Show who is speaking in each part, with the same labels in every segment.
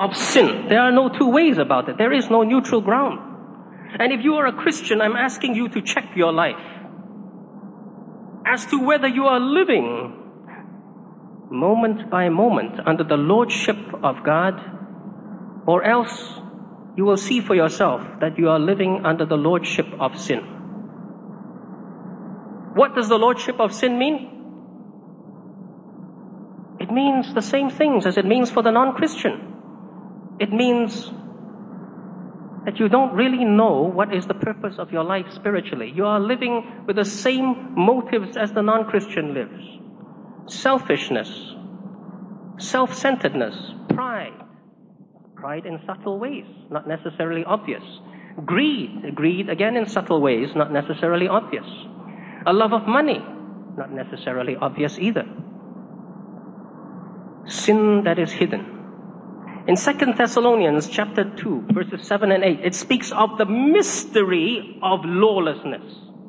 Speaker 1: of sin. There are no two ways about it. There is no neutral ground. And if you are a Christian, I'm asking you to check your life as to whether you are living moment by moment under the lordship of God, or else you will see for yourself that you are living under the lordship of sin. What does the lordship of sin mean? It means the same things as it means for the non-Christian. It means that you don't really know what is the purpose of your life spiritually. You are living with the same motives as the non-Christian lives. Selfishness, self-centeredness, pride in subtle ways, not necessarily obvious. Greed again in subtle ways, not necessarily obvious. A love of money, not necessarily obvious either. Sin that is hidden. In 2 Thessalonians chapter 2, verses 7 and 8, it speaks of the mystery of lawlessness.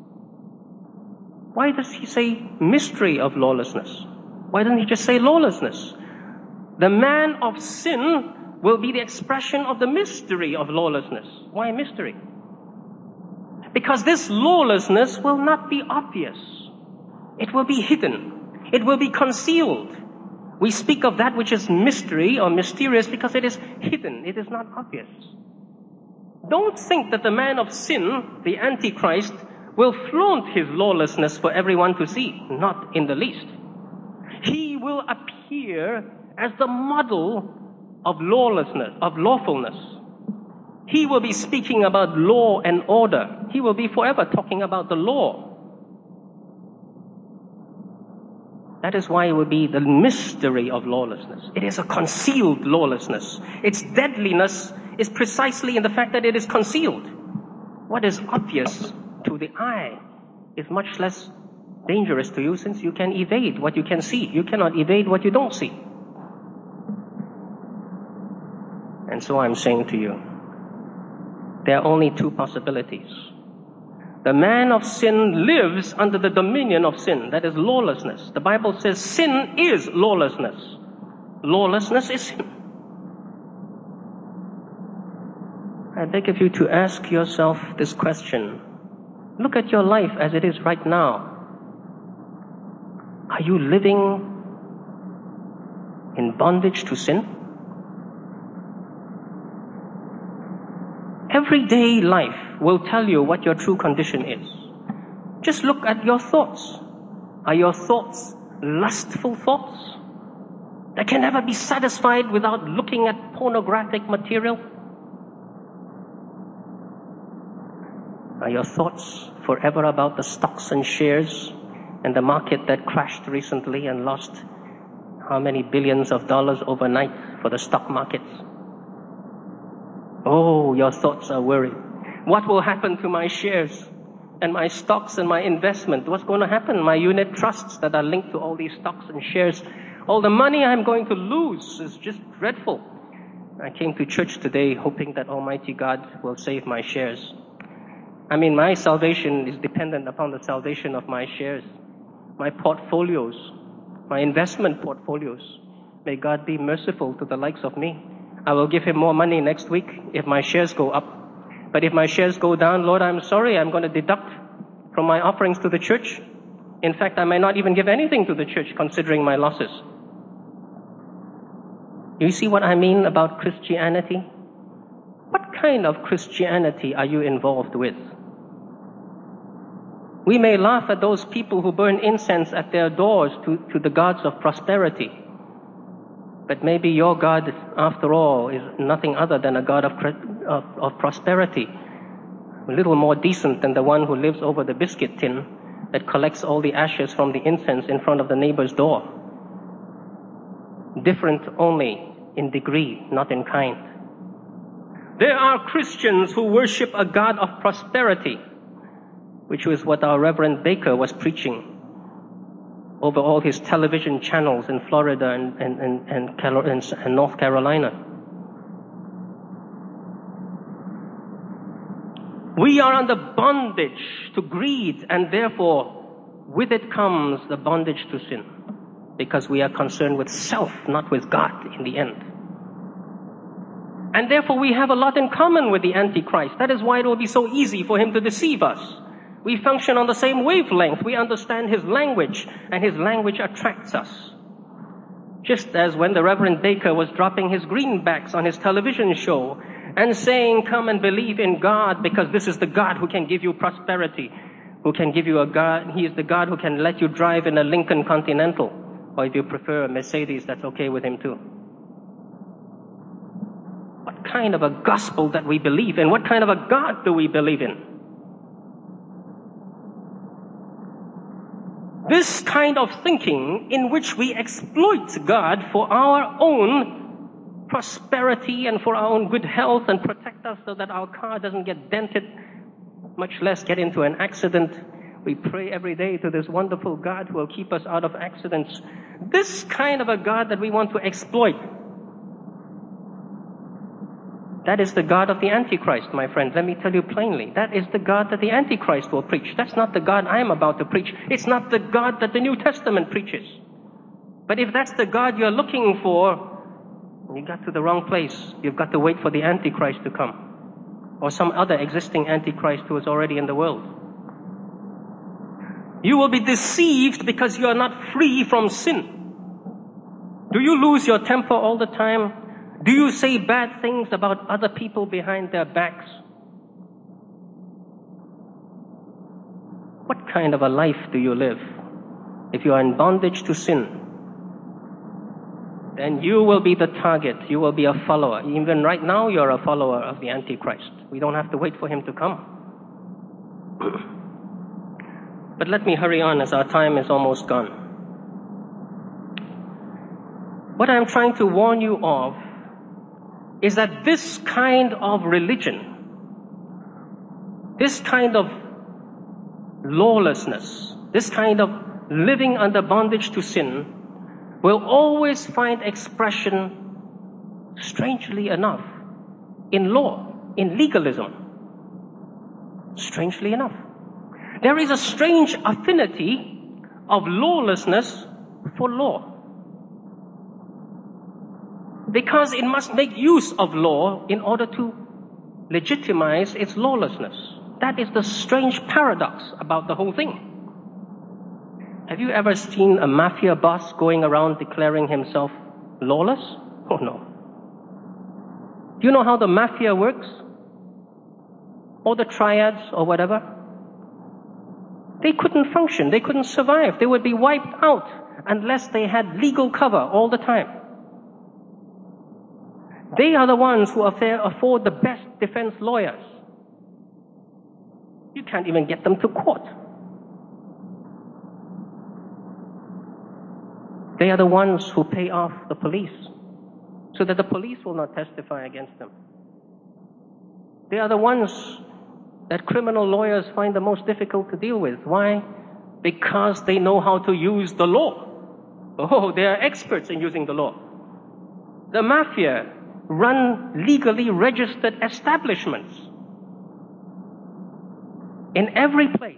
Speaker 1: Why does he say mystery of lawlessness? Why doesn't he just say lawlessness? The man of sin will be the expression of the mystery of lawlessness. Why mystery? Because this lawlessness will not be obvious. It will be hidden. It will be concealed. We speak of that which is mystery or mysterious because it is hidden. It is not obvious. Don't think that the man of sin, the Antichrist, will flaunt his lawlessness for everyone to see. Not in the least. He will appear as the model of lawlessness, of lawfulness. He will be speaking about law and order. He will be forever talking about the law. That is why it will be the mystery of lawlessness. It is a concealed lawlessness. Its deadliness is precisely in the fact that it is concealed. What is obvious to the eye is much less dangerous to you since you can evade what you can see. You cannot evade what you don't see. And so I'm saying to you, there are only two possibilities. The man of sin lives under the dominion of sin. That is lawlessness. The Bible says sin is lawlessness. Lawlessness is sin. I beg of you to ask yourself this question. Look at your life as it is right now. Are you living in bondage to sin? Everyday life will tell you what your true condition is. Just look at your thoughts. Are your thoughts lustful thoughts that can never be satisfied without looking at pornographic material? Are your thoughts forever about the stocks and shares and the market that crashed recently and lost how many billions of dollars overnight for the stock markets? Oh, your thoughts are worried. What will happen to my shares and my stocks and my investment? What's going to happen? My unit trusts that are linked to all these stocks and shares. All the money I'm going to lose is just dreadful. I came to church today hoping that Almighty God will save my shares. I mean, my salvation is dependent upon the salvation of my shares, my portfolios, my investment portfolios. May God be merciful to the likes of me. I will give him more money next week if my shares go up. But if my shares go down, Lord, I'm sorry, I'm going to deduct from my offerings to the church. In fact, I may not even give anything to the church considering my losses. You see what I mean about Christianity? What kind of Christianity are you involved with? We may laugh at those people who burn incense at their doors to the gods of prosperity. But maybe your God, after all, is nothing other than a God of prosperity. A little more decent than the one who lives over the biscuit tin that collects all the ashes from the incense in front of the neighbor's door. Different only in degree, not in kind. There are Christians who worship a God of prosperity, which was what our Reverend Baker was preaching over all his television channels in Florida and North Carolina. We are under bondage to greed, and therefore with it comes the bondage to sin, because we are concerned with self, not with God in the end. And therefore we have a lot in common with the Antichrist. That is why it will be so easy for him to deceive us. We function on the same wavelength. We understand his language, and his language attracts us. Just as when the Reverend Baker was dropping his greenbacks on his television show and saying, come and believe in God because this is the God who can give you prosperity, who can give you a God. He is the God who can let you drive in a Lincoln Continental. Or if you prefer a Mercedes, that's okay with him too. What kind of a gospel that we believe in? What kind of a God do we believe in? This kind of thinking in which we exploit God for our own prosperity and for our own good health and protect us so that our car doesn't get dented, much less get into an accident. We pray every day to this wonderful God who will keep us out of accidents. This kind of a God that we want to exploit, that is the God of the Antichrist, my friend. Let me tell you plainly. That is the God that the Antichrist will preach. That's not the God I am about to preach. It's not the God that the New Testament preaches. But if that's the God you're looking for, you got to the wrong place. You've got to wait for the Antichrist to come. Or some other existing Antichrist who is already in the world. You will be deceived because you are not free from sin. Do you lose your temper all the time? Do you say bad things about other people behind their backs? What kind of a life do you live? If you are in bondage to sin, then you will be the target. You will be a follower. Even right now, you're a follower of the Antichrist. We don't have to wait for him to come. But let me hurry on as our time is almost gone. What I'm trying to warn you of is that this kind of religion, this kind of lawlessness, this kind of living under bondage to sin will always find expression, strangely enough, in law, in legalism. Strangely enough. There is a strange affinity of lawlessness for law. Because it must make use of law in order to legitimize its lawlessness. That is the strange paradox about the whole thing. Have you ever seen a mafia boss going around declaring himself lawless? Oh no. Do you know how the mafia works? Or the triads or whatever? They couldn't function. They couldn't survive. They would be wiped out unless they had legal cover all the time. They are the ones who afford the best defense lawyers. You can't even get them to court. They are the ones who pay off the police so that the police will not testify against them. They are the ones that criminal lawyers find the most difficult to deal with. Why? Because they know how to use the law. Oh, they are experts in using the law. The mafia run legally registered establishments in every place.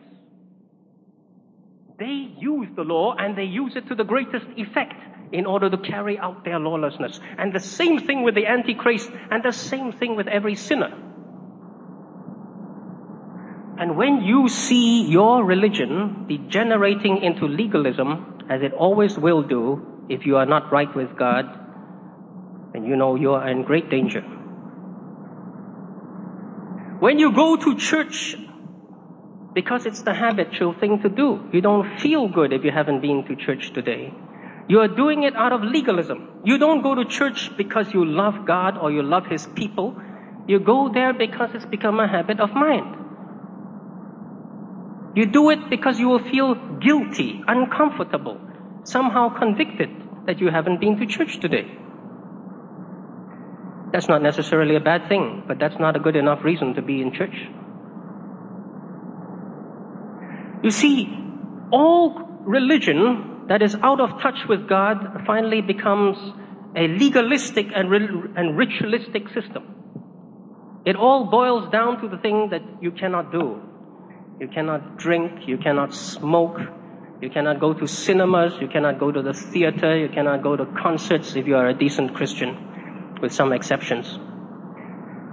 Speaker 1: They use the law and they use it to the greatest effect in order to carry out their lawlessness. And the same thing with the Antichrist and the same thing with every sinner. And when you see your religion degenerating into legalism, as it always will do if you are not right with God, then you know you are in great danger. When you go to church because it's the habitual thing to do, you don't feel good if you haven't been to church today. You are doing it out of legalism. You don't go to church because you love God or you love His people. You go there because it's become a habit of mind. You do it because you will feel guilty, uncomfortable, somehow convicted that you haven't been to church today. That's not necessarily a bad thing, but that's not a good enough reason to be in church. You see, all religion that is out of touch with God finally becomes a legalistic and ritualistic system. It all boils down to the thing that you cannot do. You cannot drink, you cannot smoke, you cannot go to cinemas, you cannot go to the theater, you cannot go to concerts if you are a decent Christian, with some exceptions.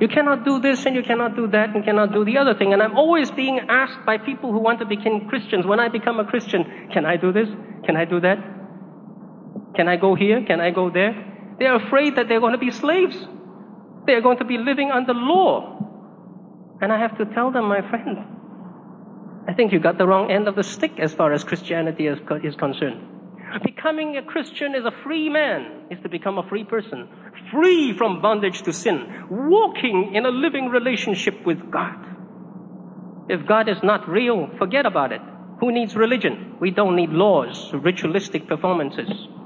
Speaker 1: You cannot do this and you cannot do that and you cannot do the other thing. And I'm always being asked by people who want to become Christians, when I become a Christian, can I do this? Can I do that? Can I go here? Can I go there? They're afraid that they're going to be slaves. They're going to be living under law. And I have to tell them, my friend, I think you got the wrong end of the stick as far as Christianity is concerned. Becoming a Christian is a free man, is to become a free person, free from bondage to sin, walking in a living relationship with God. If God is not real, forget about it. Who needs religion? We don't need laws, ritualistic performances.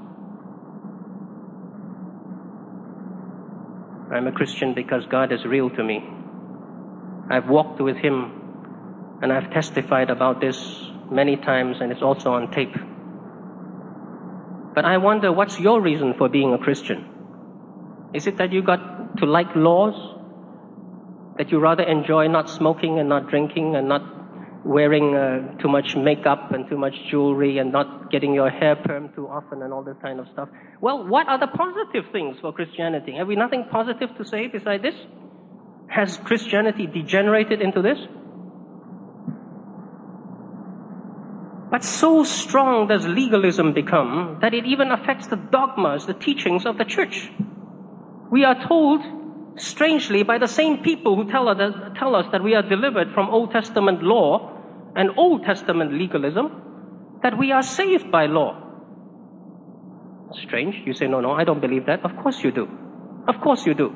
Speaker 1: I'm a Christian because God is real to me. I've walked with Him and I've testified about this many times, and it's also on tape. But I wonder, what's your reason for being a Christian? Is it that you got to like laws? That you rather enjoy not smoking and not drinking and not wearing too much makeup and too much jewelry and not getting your hair permed too often and all this kind of stuff? Well, what are the positive things for Christianity? Have we nothing positive to say beside this? Has Christianity degenerated into this? But so strong does legalism become that it even affects the dogmas, the teachings of the church. We are told, strangely, by the same people who tell us that we are delivered from Old Testament law and Old Testament legalism, that we are saved by law. Strange. You say, no, I don't believe that. Of course you do. Of course you do.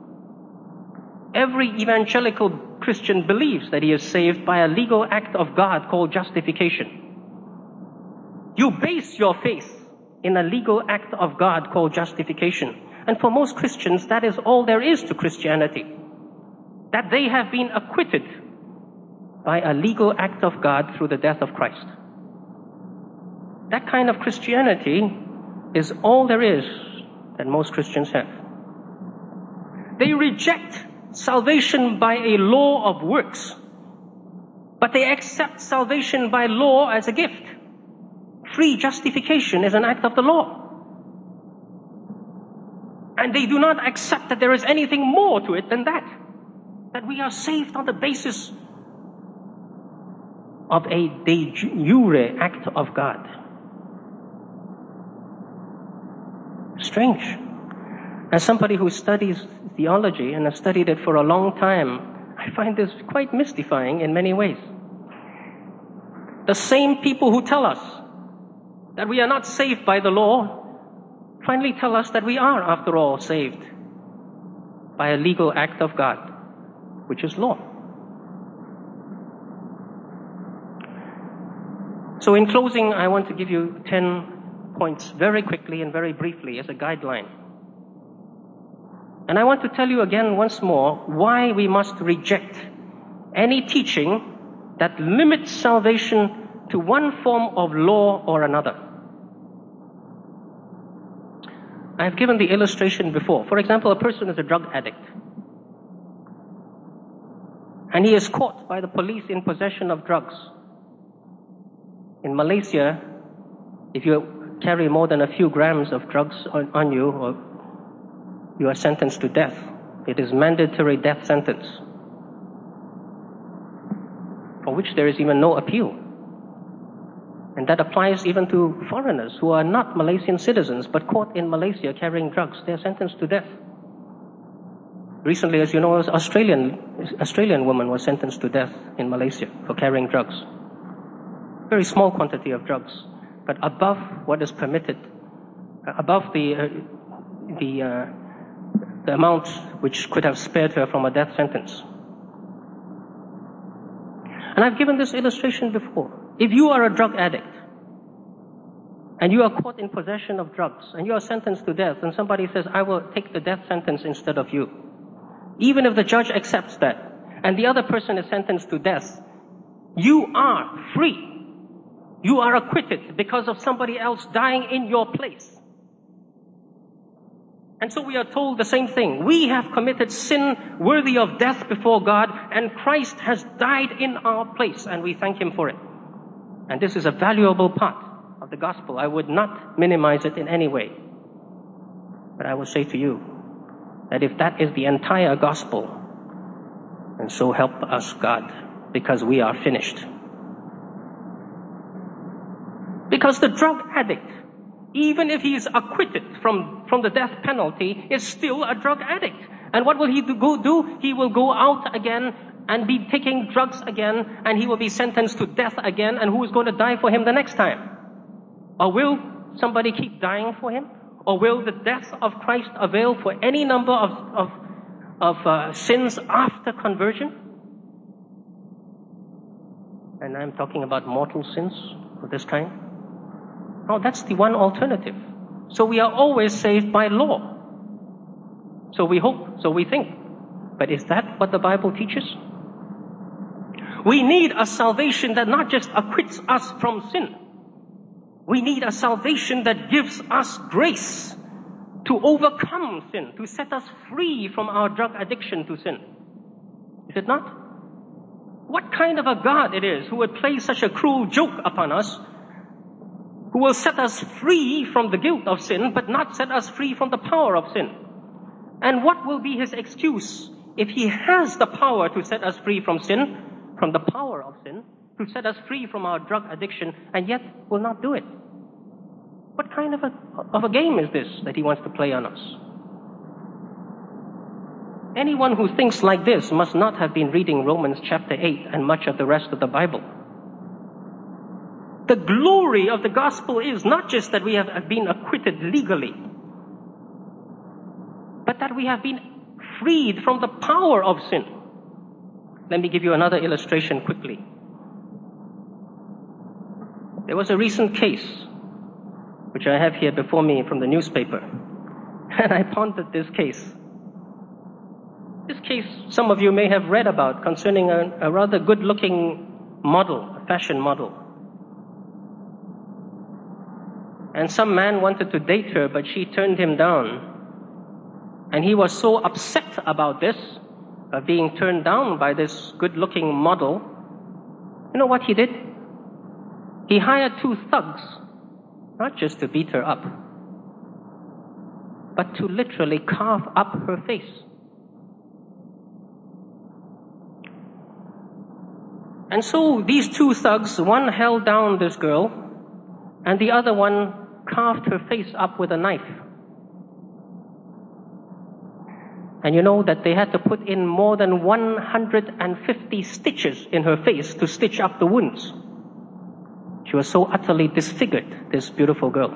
Speaker 1: Every evangelical Christian believes that he is saved by a legal act of God called justification. You base your faith in a legal act of God called justification. And for most Christians, that is all there is to Christianity. That they have been acquitted by a legal act of God through the death of Christ. That kind of Christianity is all there is that most Christians have. They reject salvation by a law of works, but they accept salvation by law as a gift. Free justification is an act of the law. And they do not accept that there is anything more to it than that. That we are saved on the basis of a de jure act of God. Strange. As somebody who studies theology and has studied it for a long time, I find this quite mystifying in many ways. The same people who tell us that we are not saved by the law finally tell us that we are, after all, saved by a legal act of God, which is law. So in closing, I want to give you 10 points very quickly and very briefly as a guideline. And I want to tell you again once more why we must reject any teaching that limits salvation to one form of law or another. I've given the illustration before. For example, a person is a drug addict. And he is caught by the police in possession of drugs. In Malaysia, if you carry more than a few grams of drugs on you, or you are sentenced to death. It is mandatory death sentence, for which there is even no appeal. And that applies even to foreigners who are not Malaysian citizens but caught in Malaysia carrying drugs. They are sentenced to death. Recently, as you know, an Australian woman was sentenced to death in Malaysia for carrying drugs. Very small quantity of drugs, but above what is permitted, above the amount which could have spared her from a death sentence. And I've given this illustration before. If you are a drug addict and you are caught in possession of drugs and you are sentenced to death and somebody says, I will take the death sentence instead of you, even if the judge accepts that and the other person is sentenced to death, you are free. You are acquitted because of somebody else dying in your place. And so we are told the same thing. We have committed sin worthy of death before God, and Christ has died in our place, and we thank Him for it. And this is a valuable part of the gospel. I would not minimize it in any way. But I will say to you that if that is the entire gospel, And so help us, God, because we are finished. Because the drug addict, even if he is acquitted from the death penalty, is still a drug addict. And what will he do? He will go out again and be taking drugs again, and he will be sentenced to death again, and who is going to die for him the next time? Or will somebody keep dying for him? Or will the death of Christ avail for any number of sins after conversion? And I'm talking about mortal sins of this kind. No, that's the one alternative. So we are always saved by law. So we hope, so we think. But is that what the Bible teaches? We need a salvation that not just acquits us from sin. We need a salvation that gives us grace to overcome sin, to set us free from our drug addiction to sin. Is it not? What kind of a God it is who would play such a cruel joke upon us, who will set us free from the guilt of sin, but not set us free from the power of sin? And what will be his excuse if he has the power to set us free from sin, from the power of sin, to set us free from our drug addiction, and yet will not do it? What kind of a game is this that he wants to play on us? Anyone who thinks like this must not have been reading Romans chapter 8 and much of the rest of the Bible. The glory of the gospel is not just that we have been acquitted legally, but that we have been freed from the power of sin. Let me give you another illustration quickly. There was a recent case, which I have here before me from the newspaper, and I pondered this case. This case some of you may have read about, concerning a rather good-looking model, a fashion model. And some man wanted to date her, but she turned him down. And he was so upset about this, being turned down by this good-looking model. You know what he did? He hired 2 thugs, not just to beat her up, but to literally carve up her face. And so these 2 thugs, one held down this girl, and the other one carved her face up with a knife. And you know that they had to put in more than 150 stitches in her face to stitch up the wounds. She was so utterly disfigured, this beautiful girl.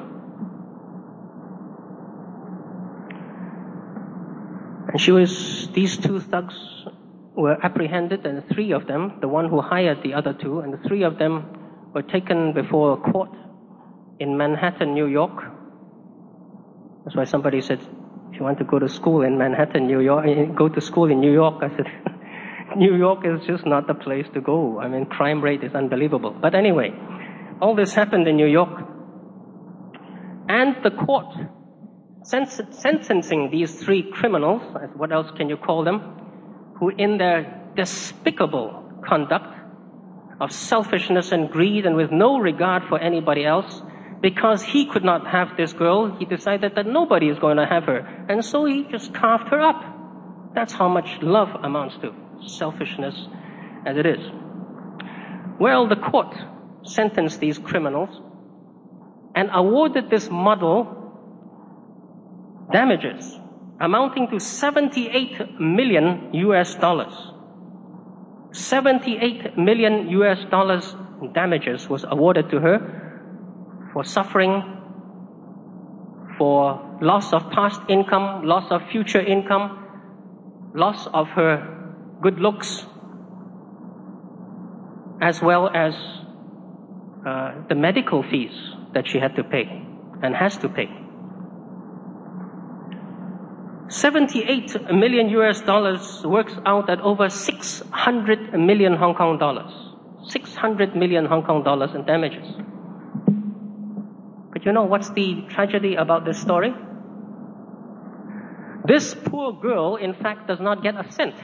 Speaker 1: And these 2 thugs were apprehended, and 3 of them, the one who hired the other 2, and the 3 of them were taken before a court in Manhattan, New York. That's why somebody said, if you want to go to school in Manhattan, New York, go to school in New York. I said, New York is just not the place to go. I mean, crime rate is unbelievable. But anyway, all this happened in New York. And the court, sentencing these 3 criminals, what else can you call them, who in their despicable conduct of selfishness and greed and with no regard for anybody else, because he could not have this girl, he decided that nobody is going to have her. And so he just carved her up. That's how much love amounts to, selfishness as it is. Well, the court sentenced these criminals and awarded this model damages amounting to $78 million. $78 million damages was awarded to her for suffering, for loss of past income, loss of future income, loss of her good looks, as well as the medical fees that she had to pay and has to pay. $78 million works out at over 600 million Hong Kong dollars. 600 million Hong Kong dollars in damages. But you know what's the tragedy about this story? This poor girl, in fact, does not get a cent.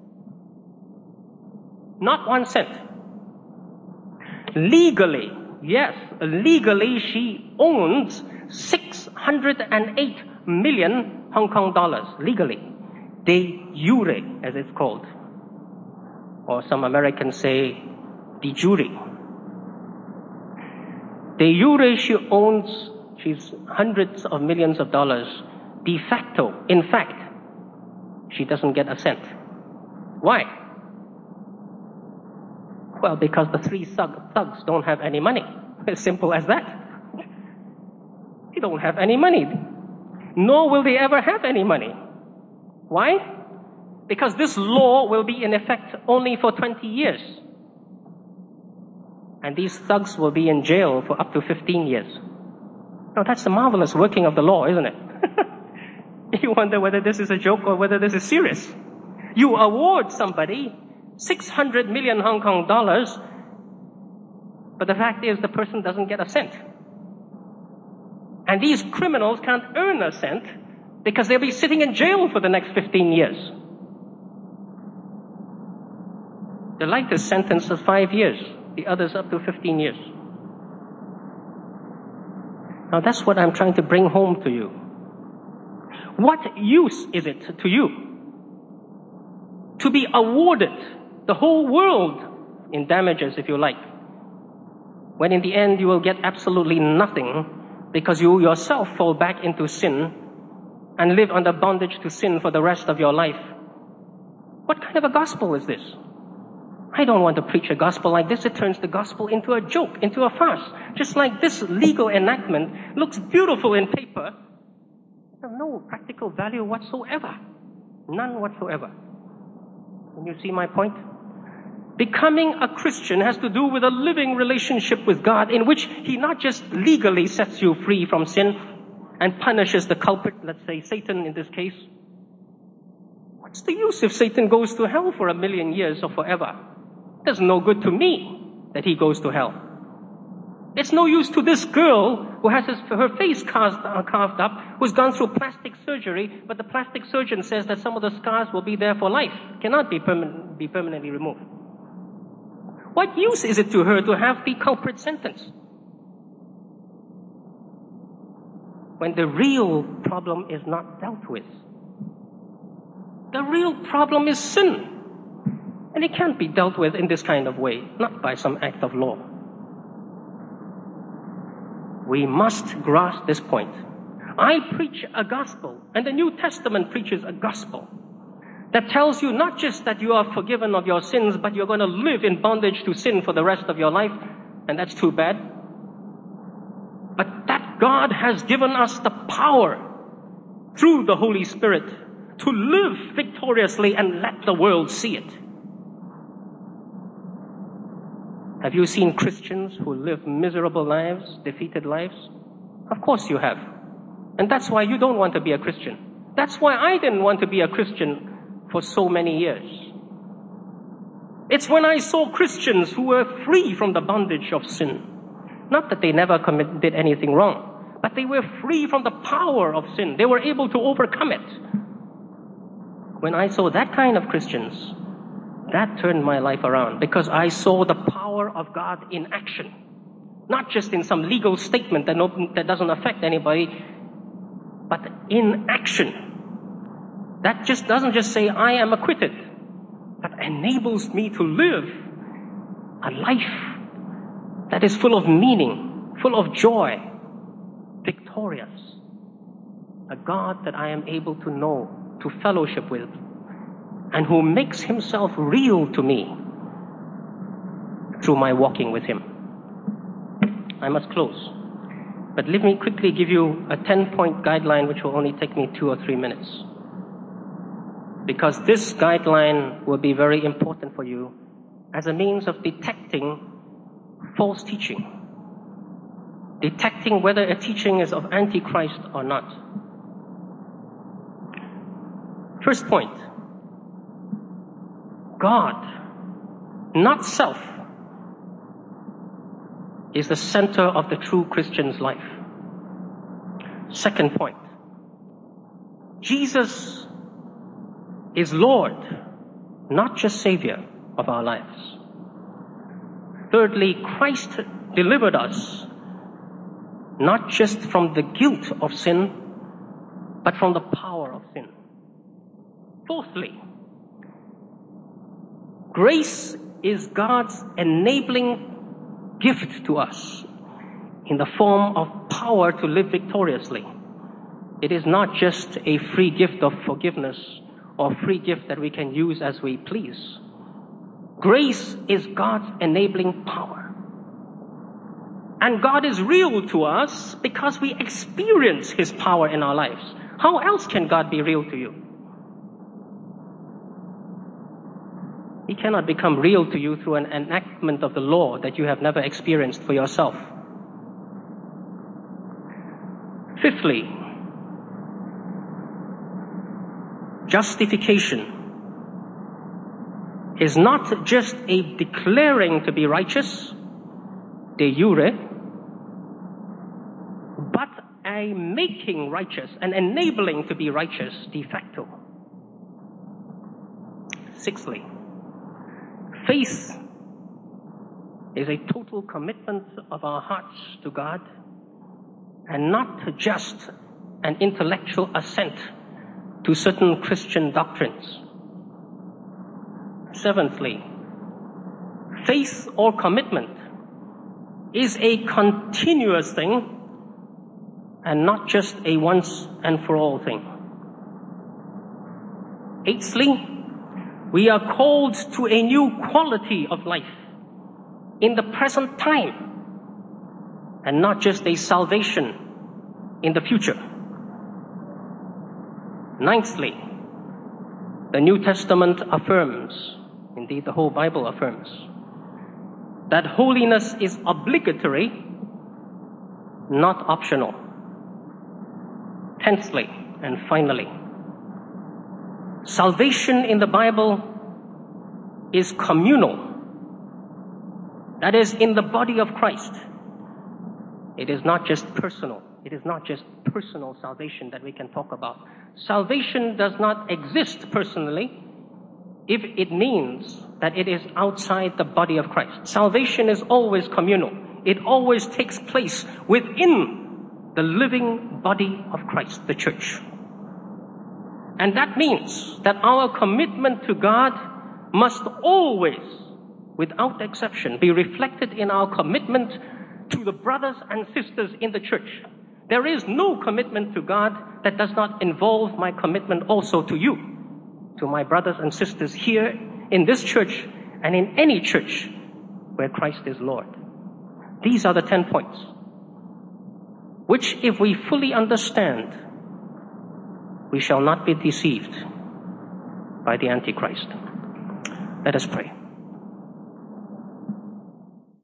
Speaker 1: Not 1 cent. Legally, yes, legally she owns 608 million Hong Kong dollars, legally. De jure, as it's called. or some Americans say de jure. De jure, she owns, she's hundreds of millions of dollars. De facto, in fact, she doesn't get a cent. Why? Well, because the three thugs don't have any money. As simple as that. They don't have any money. Nor will they ever have any money. Why? Because this law will be in effect only for 20 years. And these thugs will be in jail for up to 15 years. Now that's the marvelous working of the law, isn't it? You wonder whether this is a joke or whether this is serious. You award somebody 600 million Hong Kong dollars, but the fact is the person doesn't get a cent. And these criminals can't earn a cent because they'll be sitting in jail for the next 15 years. The lightest sentence is 5 years, the others up to 15 years. Now that's what I'm trying to bring home to you. What use is it to you to be awarded the whole world in damages, if you like, when in the end you will get absolutely nothing because you yourself fall back into sin and live under bondage to sin for the rest of your life? What kind of a gospel is this? I don't want to preach a gospel like this. It turns the gospel into a joke, into a farce. Just like this legal enactment looks beautiful in paper, it has no practical value whatsoever. None whatsoever. Can you see my point? Becoming a Christian has to do with a living relationship with God in which He not just legally sets you free from sin and punishes the culprit, let's say Satan in this case. What's the use if Satan goes to hell for 1,000,000 years or forever? It does no good to me that he goes to hell. It's no use to this girl who has her face carved up, who's gone through plastic surgery, but the plastic surgeon says that some of the scars will be there for life, cannot be permanently removed. What use is it to her to have the culprit sentenced? When the real problem is not dealt with. The real problem is sin. And it can't be dealt with in this kind of way, not by some act of law. We must grasp this point. I preach a gospel, and the New Testament preaches a gospel that tells you not just that you are forgiven of your sins, but you're going to live in bondage to sin for the rest of your life, and that's too bad. But that God has given us the power through the Holy Spirit to live victoriously and let the world see it. Have you seen Christians who live miserable lives, defeated lives? Of course you have. And that's why you don't want to be a Christian. That's why I didn't want to be a Christian for so many years. It's when I saw Christians who were free from the bondage of sin. Not that they never did anything wrong, but they were free from the power of sin. They were able to overcome it. When I saw that kind of Christians, that turned my life around because I saw the power of God in action. Not just in some legal statement that doesn't affect anybody, but in action. That just doesn't just say, I am acquitted, but enables me to live a life that is full of meaning, full of joy, victorious. A God that I am able to know, to fellowship with, and who makes Himself real to me through my walking with Him. I must close. But let me quickly give you a 10-point guideline which will only take me 2 or 3 minutes. Because this guideline will be very important for you as a means of detecting false teaching. Detecting whether a teaching is of Antichrist or not. First point. God, not self, is the center of the true Christian's life. Second point. Jesus is Lord, not just Savior of our lives. Thirdly, Christ delivered us not just from the guilt of sin, but from the power of sin. Fourthly, Grace is God's enabling gift to us in the form of power to live victoriously. It is not just a free gift of forgiveness or free gift that we can use as we please. Grace is God's enabling power. And God is real to us because we experience His power in our lives. How else can God be real to you? He cannot become real to you through an enactment of the law that you have never experienced for yourself. Fifthly, justification is not just a declaring to be righteous, de jure, but a making righteous, an enabling to be righteous de facto. Sixthly, faith is a total commitment of our hearts to God and not just an intellectual assent to certain Christian doctrines. Seventhly, faith or commitment is a continuous thing and not just a once and for all thing. Eighthly, we are called to a new quality of life in the present time and not just a salvation in the future. Ninthly, the New Testament affirms, indeed the whole Bible affirms, that holiness is obligatory, not optional. Tenthly, and finally, salvation in the Bible is communal. That is, in the body of Christ. It is not just personal. It is not just personal salvation that we can talk about. Salvation does not exist personally if it means that it is outside the body of Christ. Salvation is always communal. It always takes place within the living body of Christ, the church. And that means that our commitment to God must always, without exception, be reflected in our commitment to the brothers and sisters in the church. There is no commitment to God that does not involve my commitment also to you, to my brothers and sisters here in this church and in any church where Christ is Lord. These are the 10 points, which if we fully understand, we shall not be deceived by the Antichrist. Let us pray.